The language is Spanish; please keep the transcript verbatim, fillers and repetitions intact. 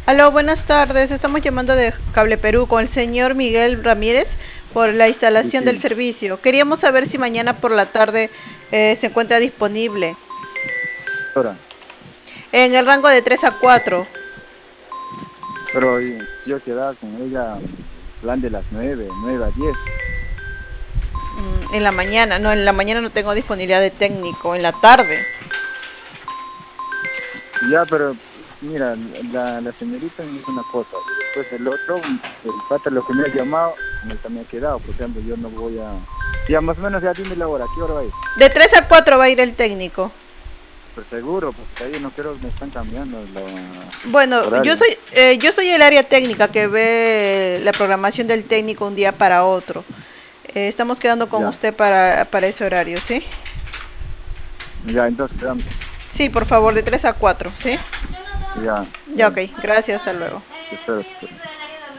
Aló, buenas tardes. Estamos llamando de Cable Perú con el señor Miguel Ramírez por la Sí, instalación del sí. servicio. Queríamos saber si mañana por la tarde eh, se encuentra disponible Ahora, en el rango de tres a cuatro. pero eh, yo quedaba con ella plan de las nueve, nueve a diez. Mm, en la mañana. No, en la mañana no tengo disponibilidad de técnico. En la tarde. Ya, pero mira, la, la señorita me dijo una cosa y después el otro, el pata lo que me ha llamado, con el que me ha quedado, por ejemplo, yo no voy a... Ya más o menos ya dime la hora, ¿qué hora va a ir? De tres a cuatro va a ir el técnico. Pues seguro, porque ahí no creo que me están cambiando los Bueno, yo horarios. soy eh, yo soy el área técnica que ve la programación del técnico un día para otro. Eh, estamos quedando con Ya, usted para, para ese horario, ¿sí? ya, entonces quedamos. Sí, por favor, de tres a cuatro, ¿sí? Ya, Ya, ya, ok. Gracias, hasta luego. te espero, te espero.